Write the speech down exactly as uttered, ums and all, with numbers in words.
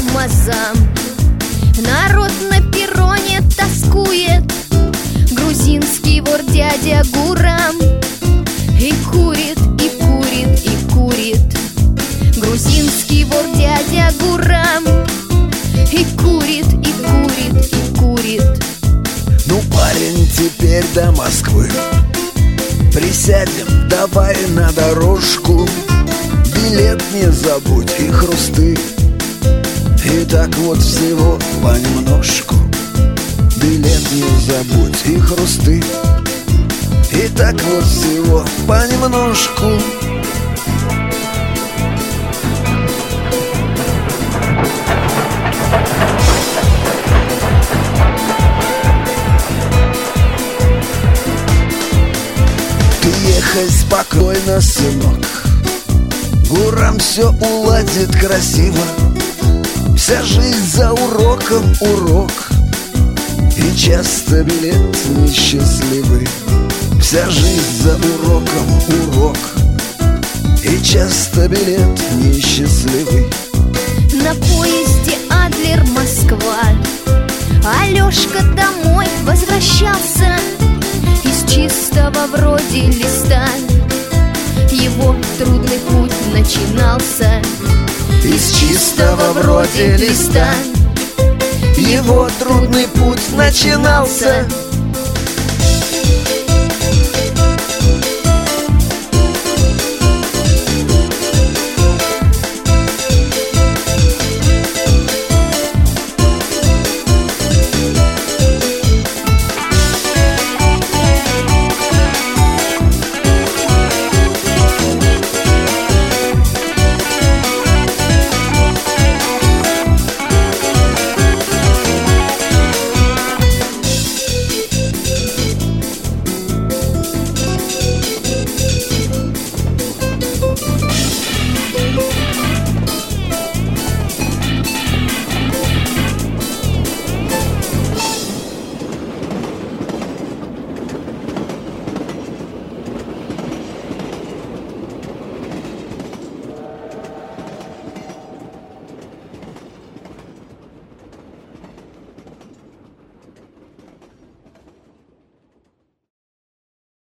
тормозам. Народ на перроне тоскует, грузинский вор дядя Гурам. И курит, и курит, и курит грузинский вор дядя Гурам. И курит, и курит, и курит. Ну, парень, теперь до Москвы присядем, давай на дорожку. Билет не забудь и хрусты. И так вот всего понемножку. Билет не забудь и хрусты. И так вот всего понемножку. Ты ехай спокойно, сынок, Гурам все уладит красиво. Вся жизнь за уроком урок, и часто билет несчастливый. Вся жизнь за уроком урок, и часто билет несчастливый. На поезде Адлер-Москва Алешка домой возвращался из чистого вроде листа. Его трудный путь начинался из чистого вроде листа. Его трудный путь начинался